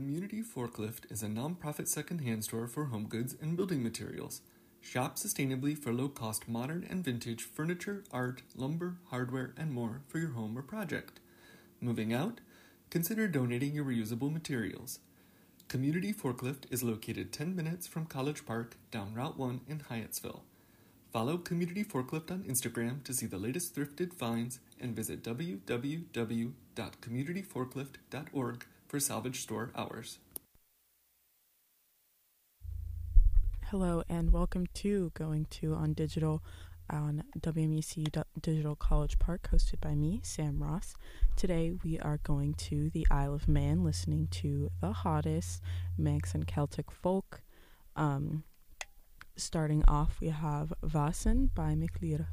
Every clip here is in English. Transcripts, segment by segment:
Community Forklift is a non-profit second-hand store for home goods and building materials. Shop sustainably for low-cost modern and vintage furniture, art, lumber, hardware, and more for your home or project. Moving out? Consider donating your reusable materials. Community Forklift is located 10 minutes from College Park down Route 1 in Hyattsville. Follow Community Forklift on Instagram to see the latest thrifted finds and visit www.communityforklift.org for salvage store hours. Hello and welcome to Going To on Digital on WMUC Digital College Park, hosted by me, Sam Ross. Today we are going to the Isle of Man, listening to the hottest Manx and Celtic folk. Starting off, we have Vasan by McLear.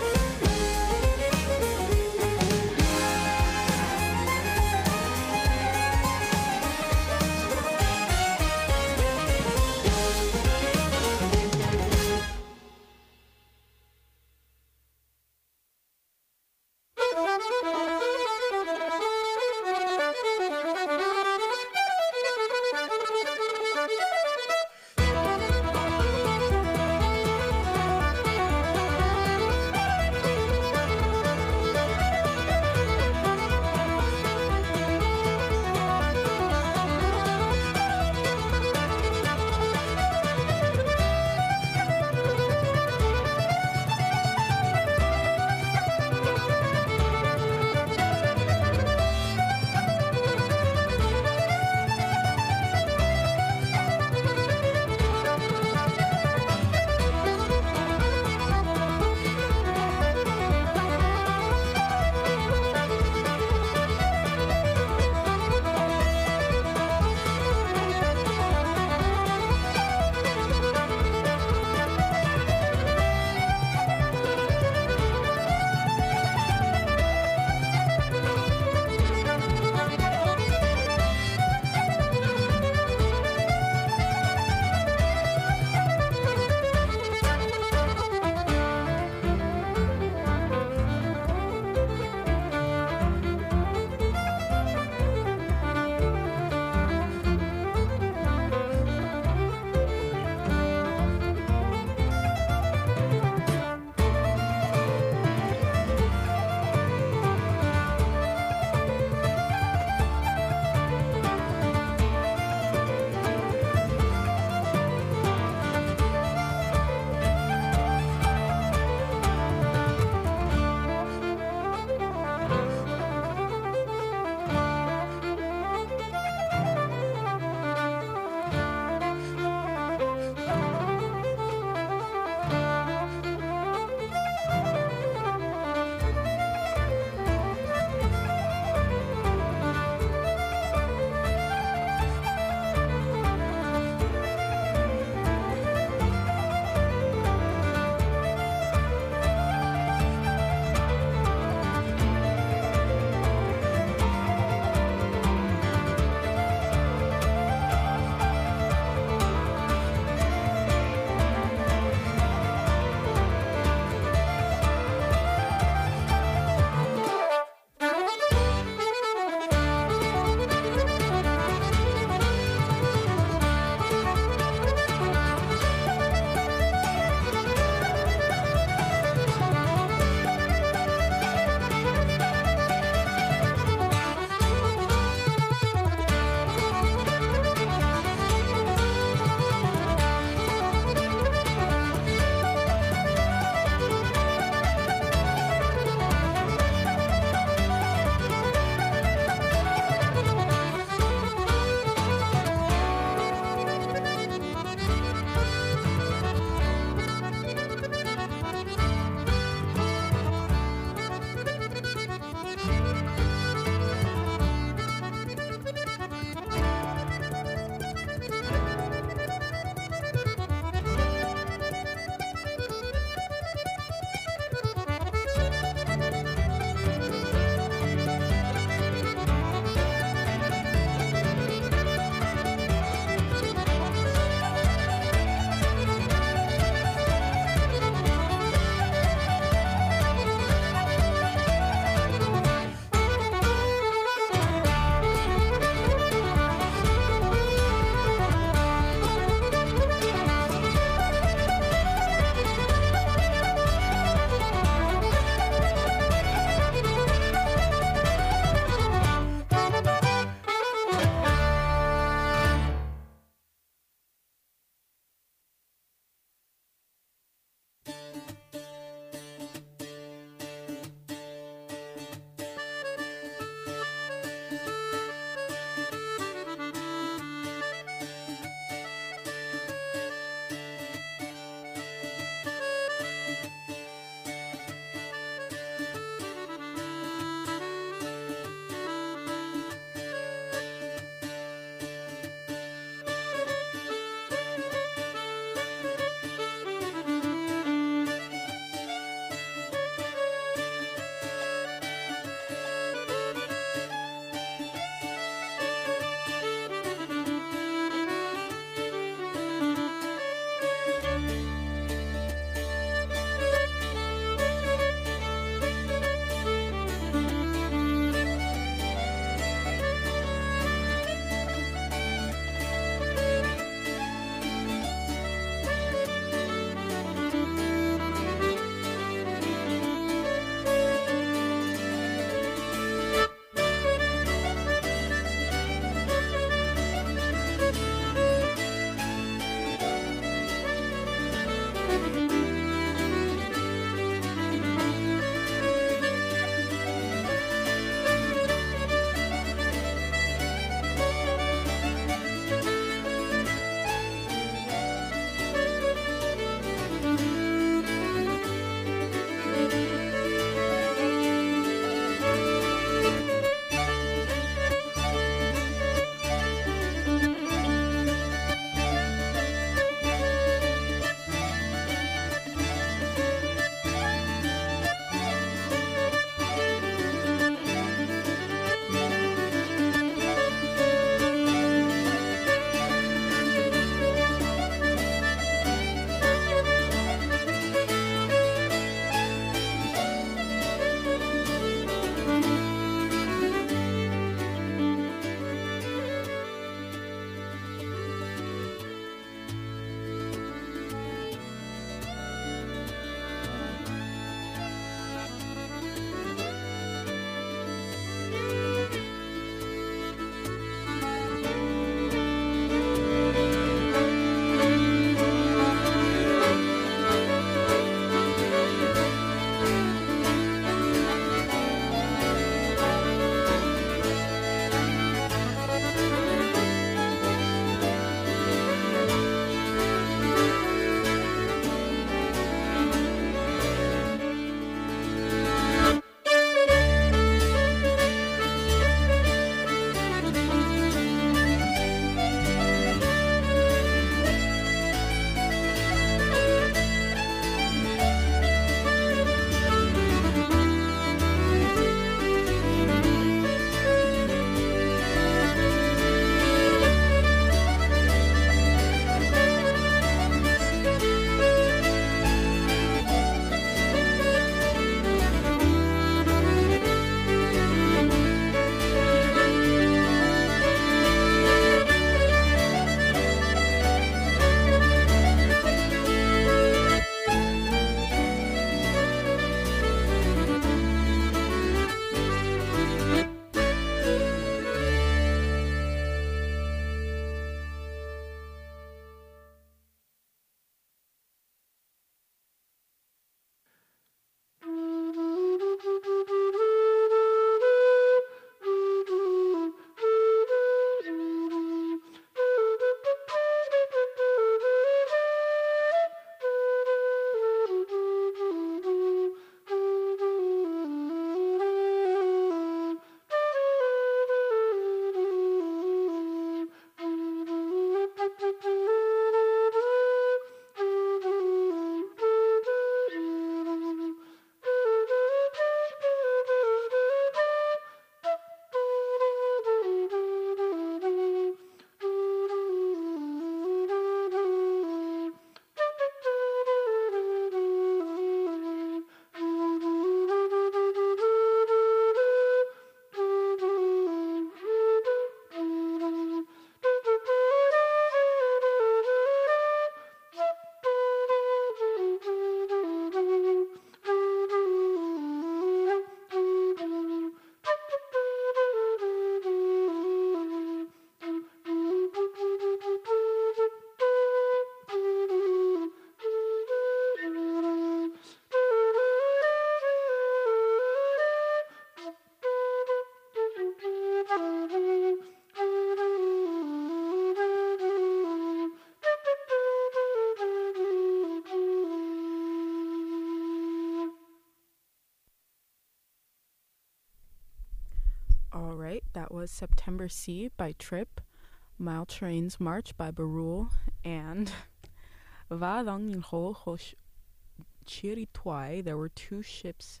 All right, that was September Sea by Trip, Mile Train's March by Barul, and Vadang Yinho Hosh Chiritwai. There were two ships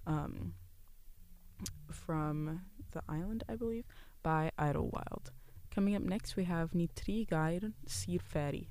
from the island, I believe, by Idlewild. Coming up next, we have Nitri Gair Sir Ferry.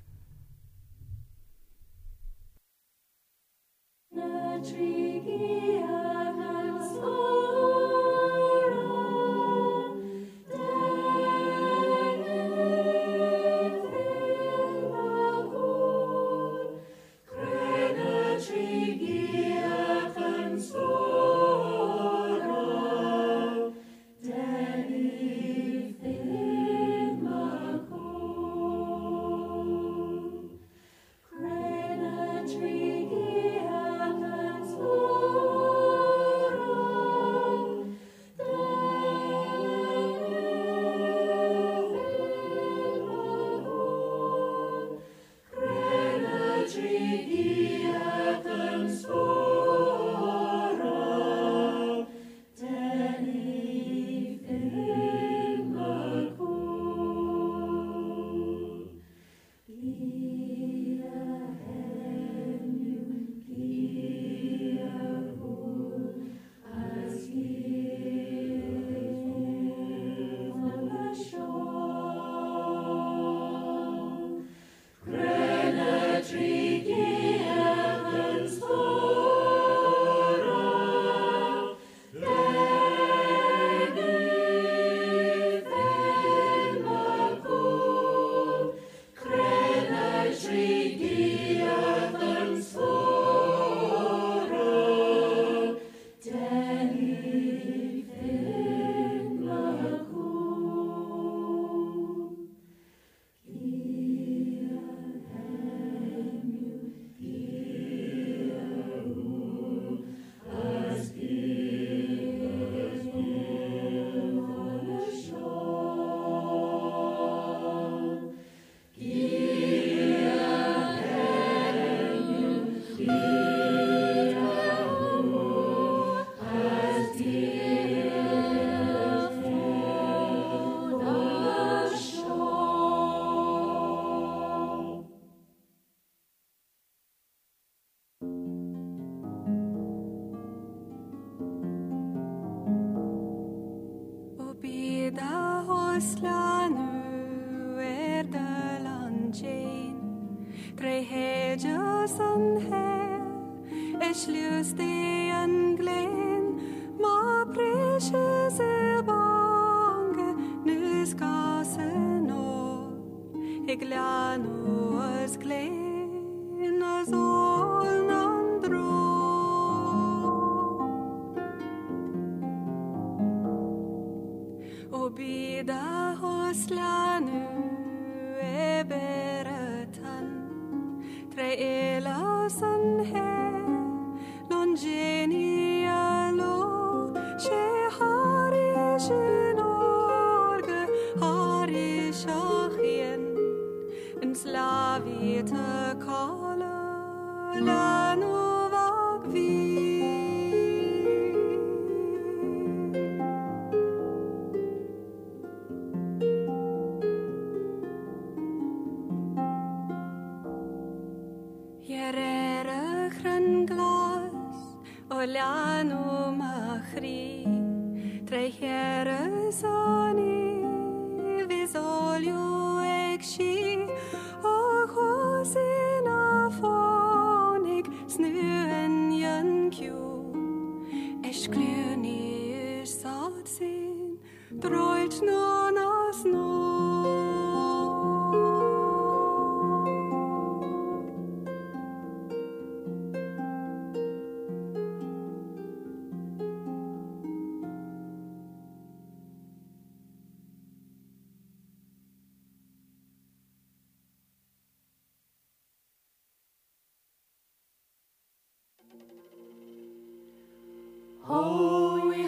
Holy,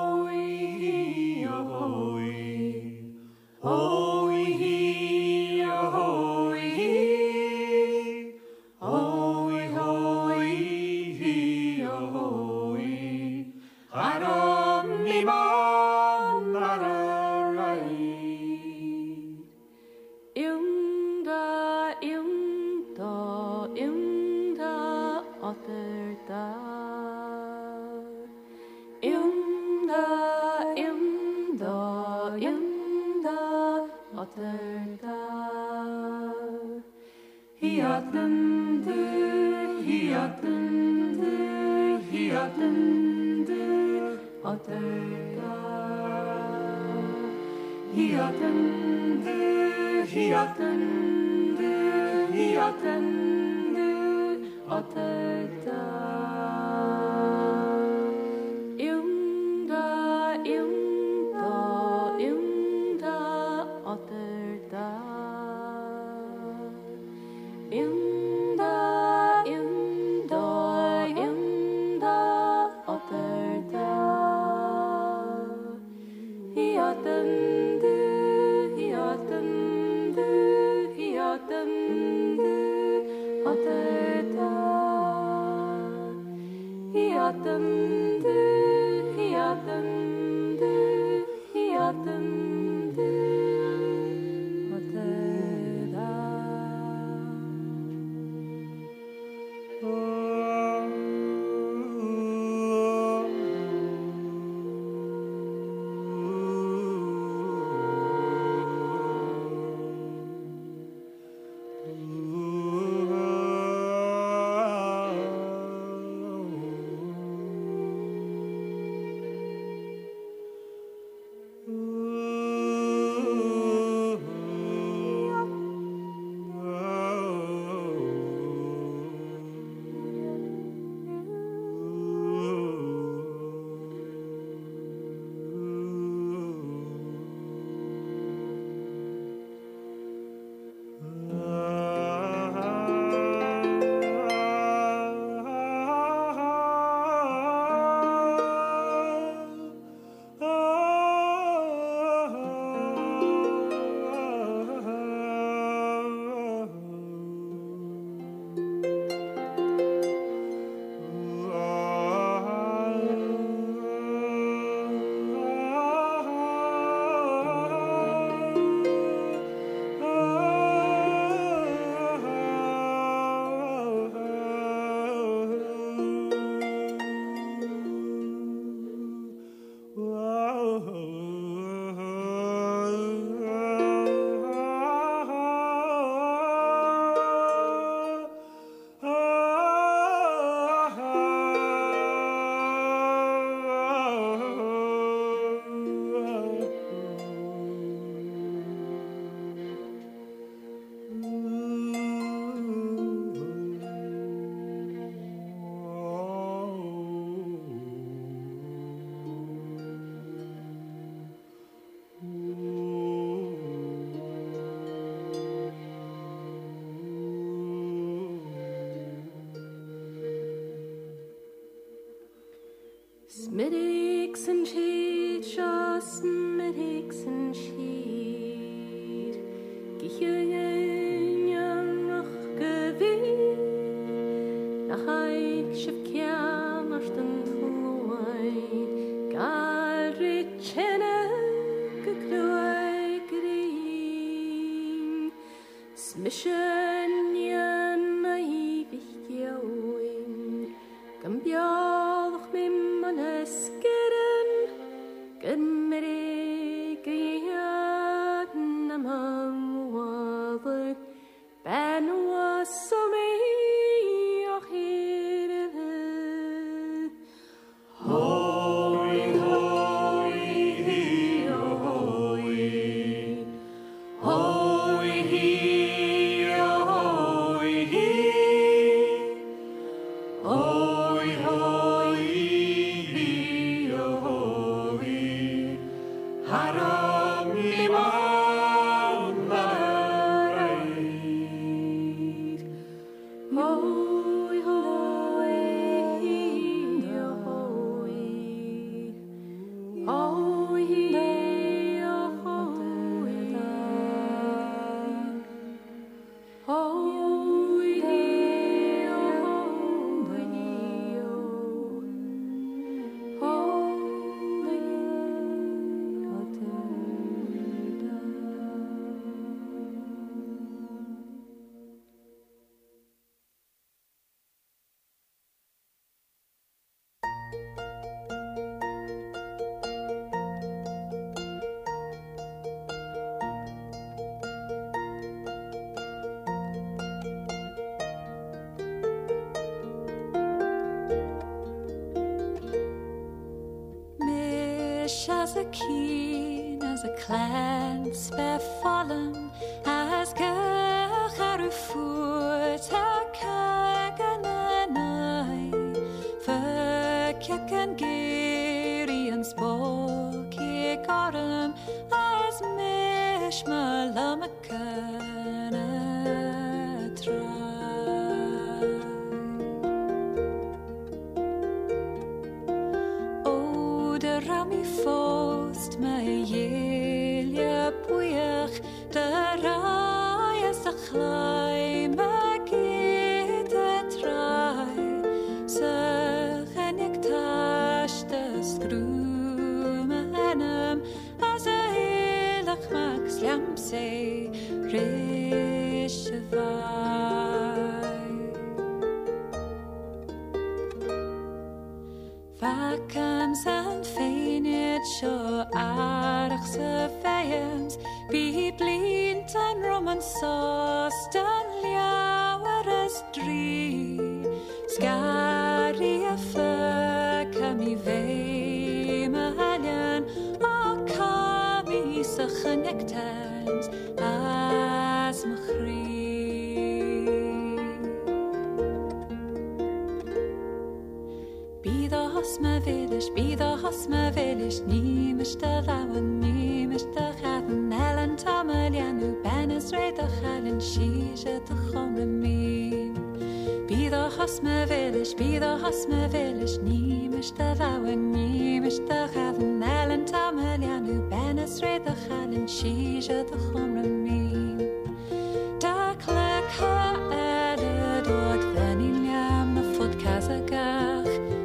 holy, holy, holy, holy, holy, holy, holy, 하나님 만나 Smithix and sheet, Shaw Smithix and sheet, Gihyen noch gewinn, nach Eich Schiff Kiam auf den Tluai, Galrit Chene, Gekloi Green, Smischen Yen Naivich Gioin, Gambialch Mim Eskeren, Genmerig Yan Among Wallet, Ben was so me, Holy, holy, holy, holy, holy, holy, Haram Imam Marait. Holy, holy, holy, fresh as a keen, as a cleanse befallen, as gachar voet a kagan en I, verkeken geri en spolk ik arm, as mish malamakan a try. De rami fost me jelje puig, de rai is a chlai me gete trai, se genik tash de skru me enem, as a helag max lam se rische Vakams en feinid sjo aardig se vijams, wie blind en roman sost en ljauwer is drie. Skari a vakam I vei me haljan, a kam I se genektans as me grie. Bida has me village, niemers te lauwen, niemers te gaten, ellen tamelian, u ben is reed a galen, sheesje te gome meen. Bida has me village, niemers te lauwen, niemers te gaten, ellen tamelian, u ben is reed a galen, sheesje te gome meen. Da klek ha elle dood, wen in jam me voet kazagach,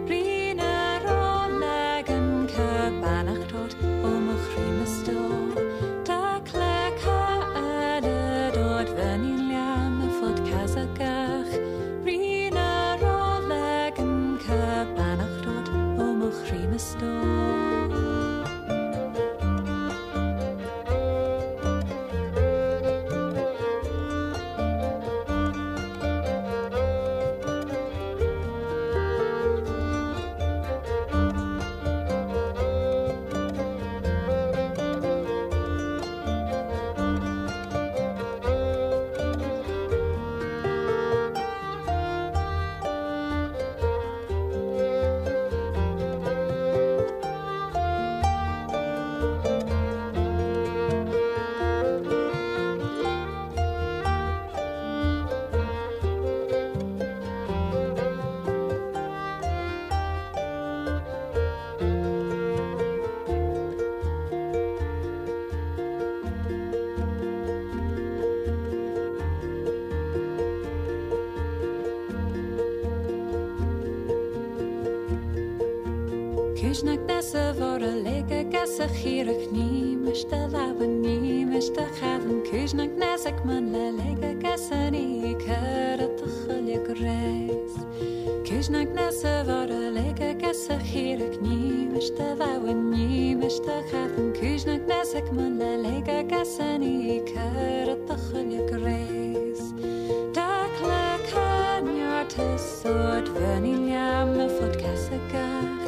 Kushnak nessa vora lega gassa chirach niemers te lauwen, niemers te gaven. Kushnak nesek man le lega gassa ni kerat te gelukkig reis. Kushnak nessa vora lega gassa chirach niemers te lauwen, niemers te gaven. Kushnak nesek man le lega gassa ni kerat te gelukkig reis. Da klek han jaar te soort vanilja me voet gassa gach.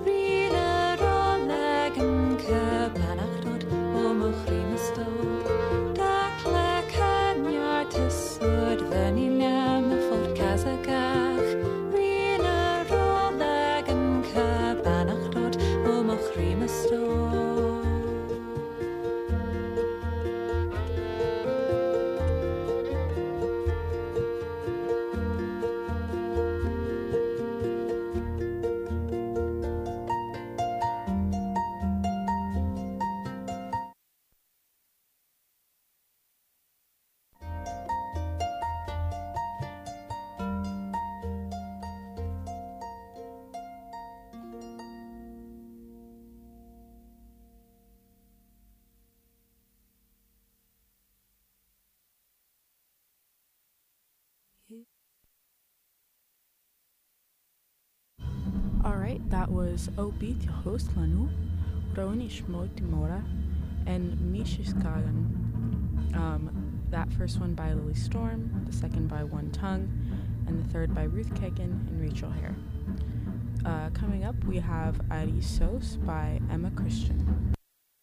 Alright, that was Obi til host Lanu, Roni Shmot Mora, and Mishiskagan. That first one by Lily Storm, the second by One Tongue, and the third by Ruth Kagan and Rachel Hare. Coming up, we have Arisos by Emma Christian.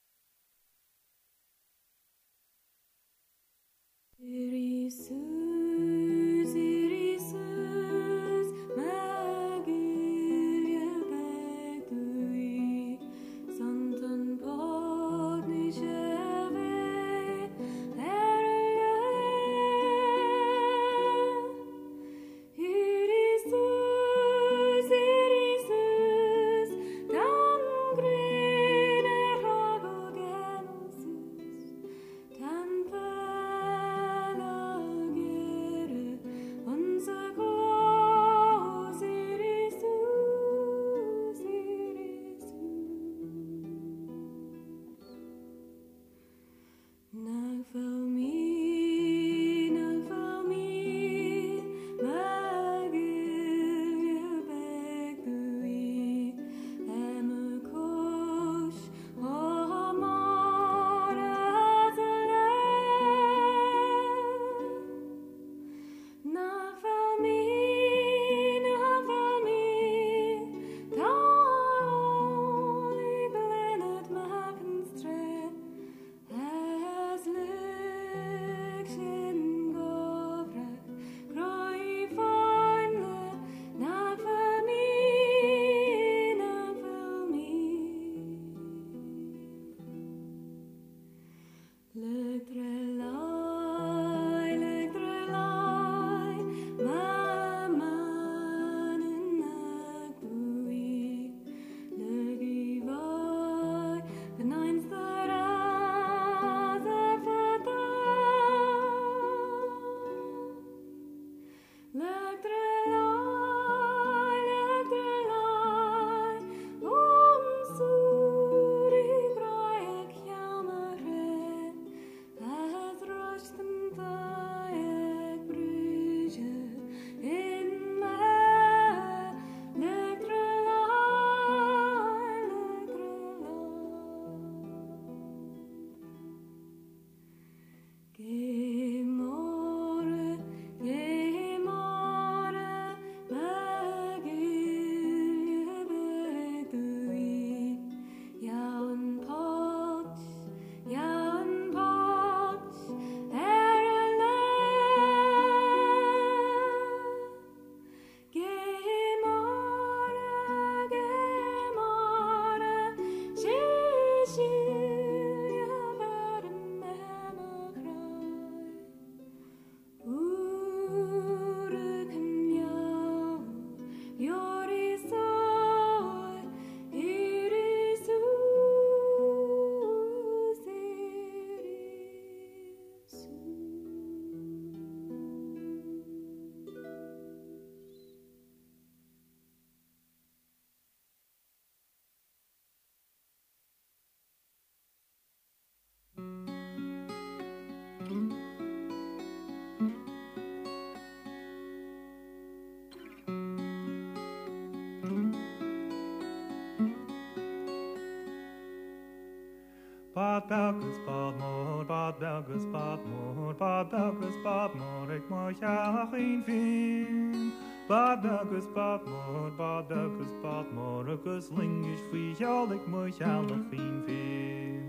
Bad Belgus, bad moor, bad Belgus, bad moor, bad Belgus, bad moor, ik moet jou geen vind. Bad Belgus, bad moor, bad Belgus, bad moor, ik is lingisch voor jou, ik moet jou nog geen vind.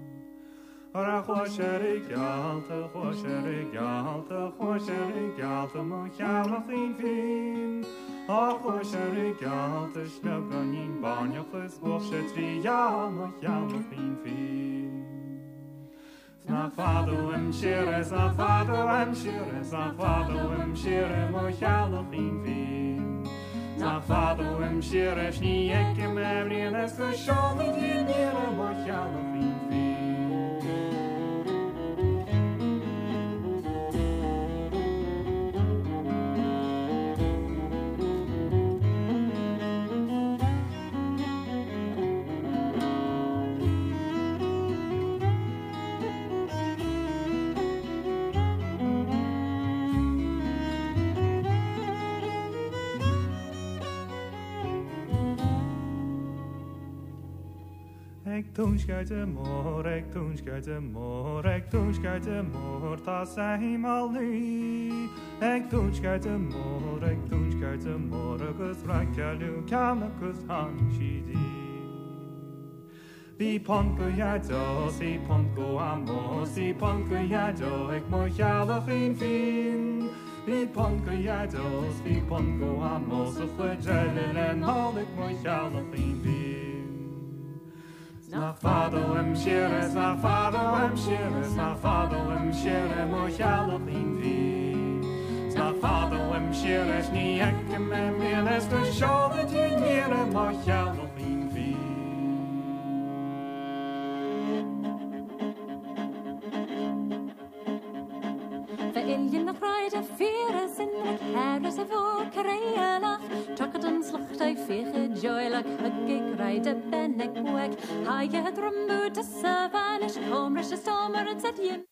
Ora ik jalte, ik jalte, moet jou nog geen vind. Ach, ik jalte, snel kan niet banjafes, bosset wie jou, moet jou nog geen vind. Snafado em shire, moet jou nog geen vind. Snafado em shire, schnie ik hem en es geschol niet in jere, moet jou nog geen vind. Ik toen schuiten moor, dat zijn al nu. Ik toen schuiten moor, kus rankjalu, kamakus hanshidi. Vi ponko amos, vi ponko jado, ik moet jalo geen fin. Vi ponko amos, of we jellen en hal, ik moet jalo geen fin. Nach fado em shires, moet jalo geen fin. Nach fado em shires, ni ekke me menes, de sjålet je nere, moet jalo geen fin. Iljen nach reide fere sinnek herres of kreelach Tucketen slacht I fege joylach hugge reide bennek weg Ha je het rumbu te savanish komrish de stomer en zet je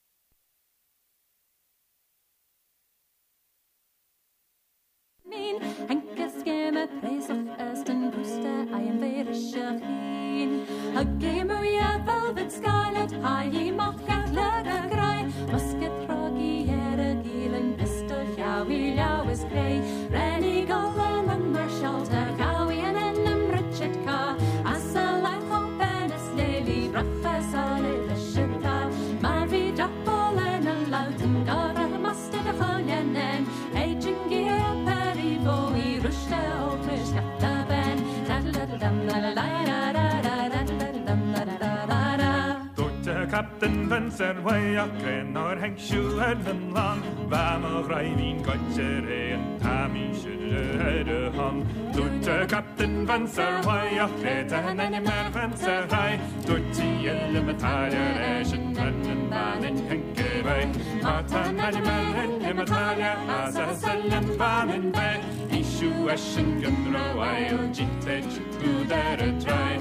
Henke skeme presach esten bruste I am very shachin Hugge moja velvet scarlet Ha je machgat lere grei Musket rogi Gielen pistol, Jowie, Lowis Gray, Rennie Golden, and Marshalter, Cowie, and Richard Carr, Assala, Hopenis, Lily, Professor, Lishita, Marie Jappel, and a Loudon, Dora, Mustard, a Honyan, and Aging Gear, Perry, Bowie, Rushta, Oaklish, Capta, Ben, Taddle-dum, Captain Vincent way up in our Hank Shoe and Lan, Vamo Ravine Gotchere and Tammy should head a hum. Dutta Captain Vincent way up it and any man Vincent high. Dutti Elementaria, Asian and Van in Henke Bay. Matan Animal and Elementaria as a Salem Van in Bay. Issue Ashen Gundro, I'll jit to that try.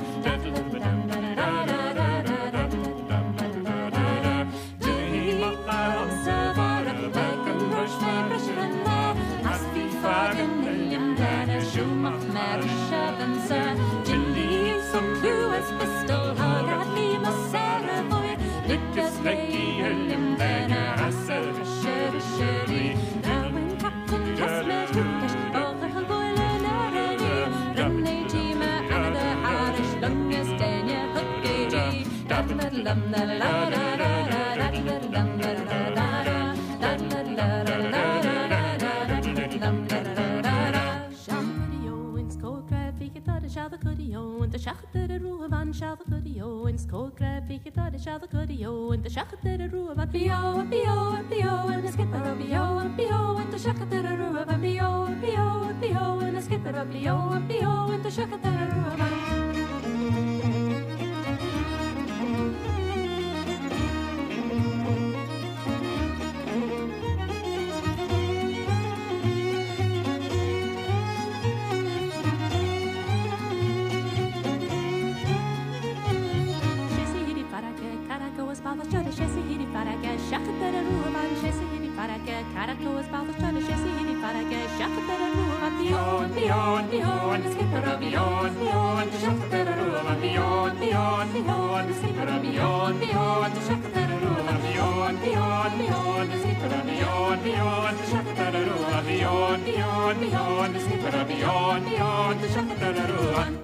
Pistol, Hagat, Lima, Sarah, Boy, Lucas, Leggy, William, Dana, Hassel, Sherry, Darwin, Captain, Casmet, Lucas, Over, Boiler, Larry, Rumney, Tima, Anna, Irish, Lungus, Dania, Hookady, Daddle-dum, la la la la, Daddle-dum, la la la la, Daddle-dum, la la la la, Daddle-dum, la la la la. Shampoo, in Skull Crab, we get out of Shabba Goody-O, and the Shachter, Ruavan, Shabba Goody-O, in Skull Crab, we get out of Shabba Goody-O, and the Shachter, Ruavan, B-O, B-O, B-O, and the Skipper of B-O, B-O, and the Shachter, Ruavan, B-O, B-O, B-O, and the Skipper of B-O, B-O, and the Shachter, Ruavan. Beyond, the skipper of beyond, the shafter of beyond, the skipper of beyond, the shafter of beyond, the skipper of beyond, the shafter of beyond, the skipper of beyond, the shafter of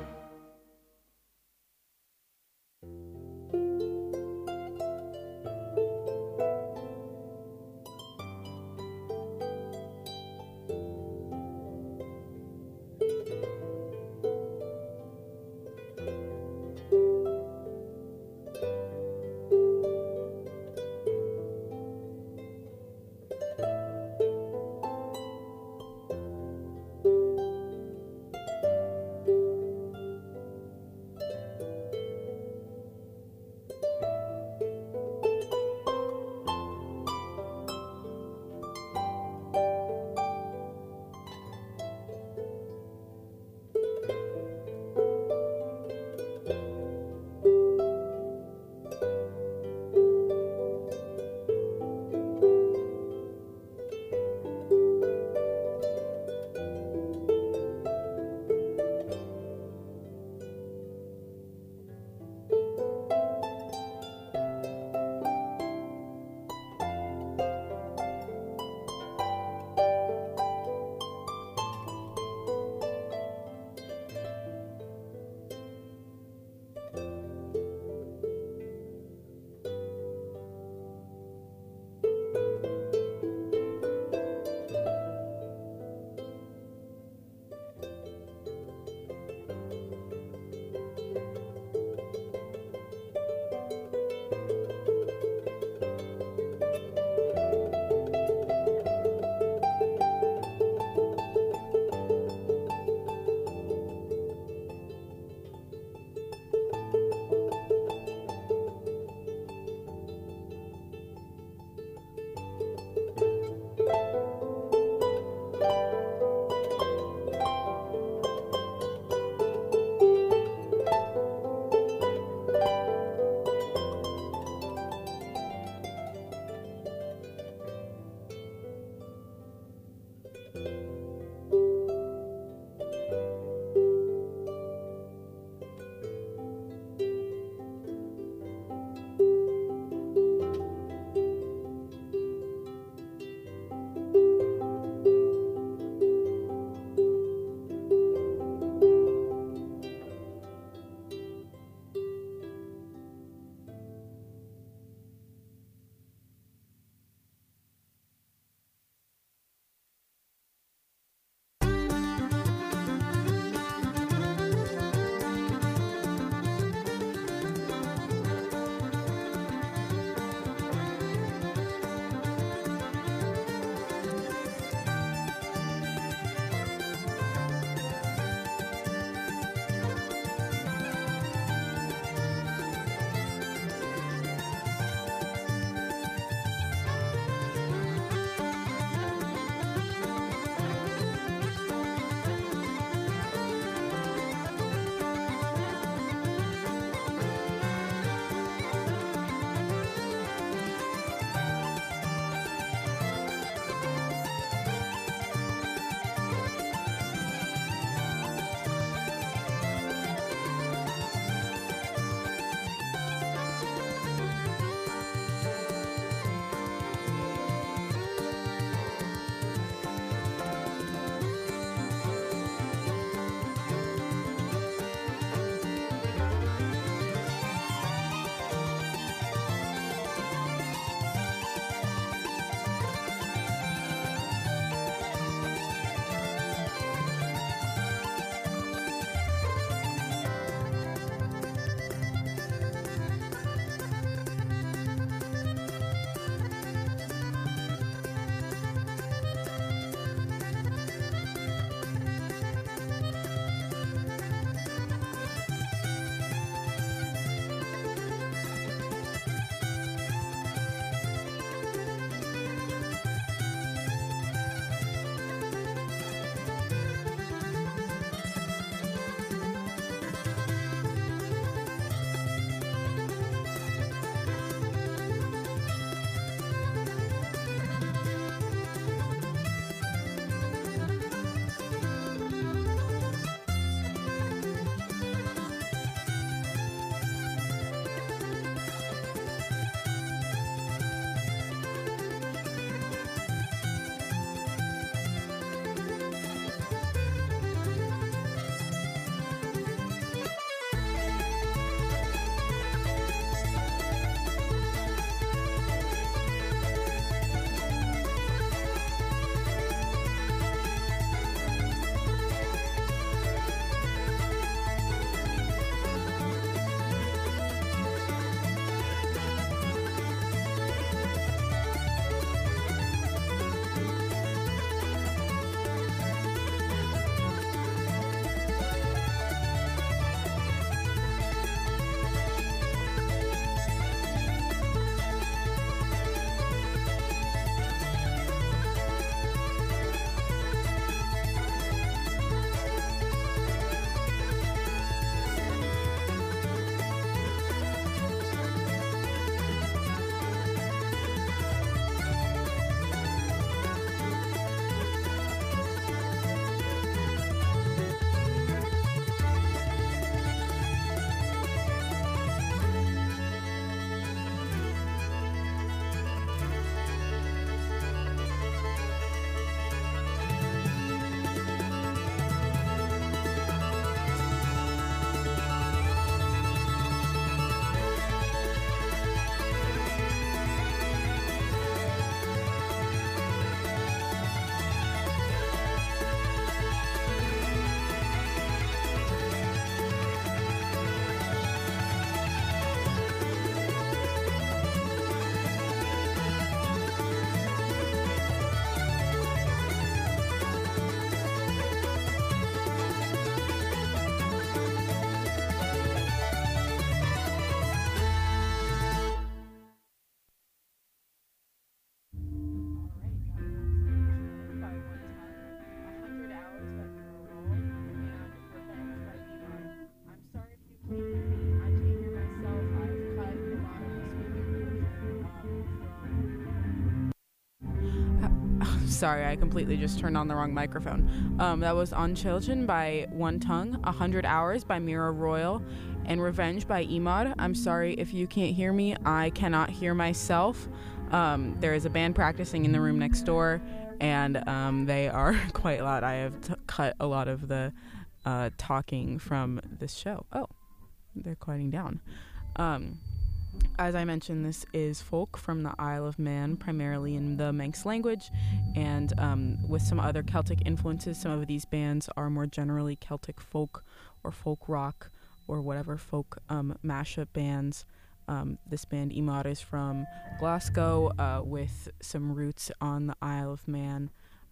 Sorry, I completely just turned on the wrong microphone. That was On Children by One Tongue, 100 Hours by Mira Royal, and Revenge by Emad. I'm sorry if you can't hear me. I cannot hear myself. There is a band practicing in the room next door, and they are quite loud. I have cut a lot of the talking from this show. Oh, they're quieting down. As I mentioned, this is folk from the Isle of Man, primarily in the Manx language, and with some other Celtic influences. Some of these bands are more generally Celtic folk or folk rock or whatever folk mashup bands. This band Emad is from Glasgow with some roots on the Isle of Man.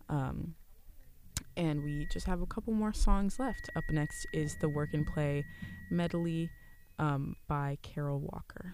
And we just have a couple more songs left. Up next is the Work and Play medley by Carol Walker.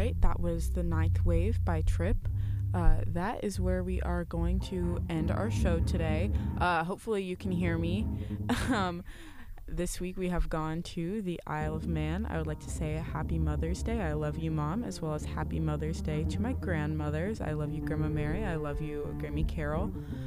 right, that was The Ninth Wave by Trip. That is where we are going to end our show today. Hopefully you can hear me. This week we have gone to the Isle of Man. I would like to say a happy Mother's Day. I love you, Mom, as well as happy Mother's Day to my grandmothers. I love you, Grandma Mary. I love you, Grammy Carol.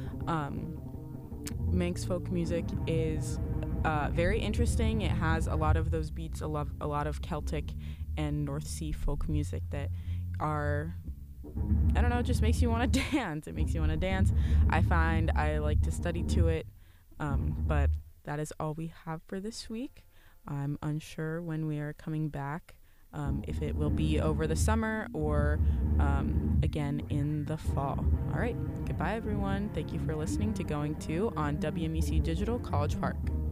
Manx folk music is very interesting. It has a lot of those beats, a lot of Celtic and North Sea folk music that are, I don't know, it just makes you want to dance. It makes you want to dance. I find I like to study to it, but that is all we have for this week. I'm unsure when we are coming back, if it will be over the summer or again in the fall. All right, goodbye, everyone. Thank you for listening to Going To on WMEC Digital College Park.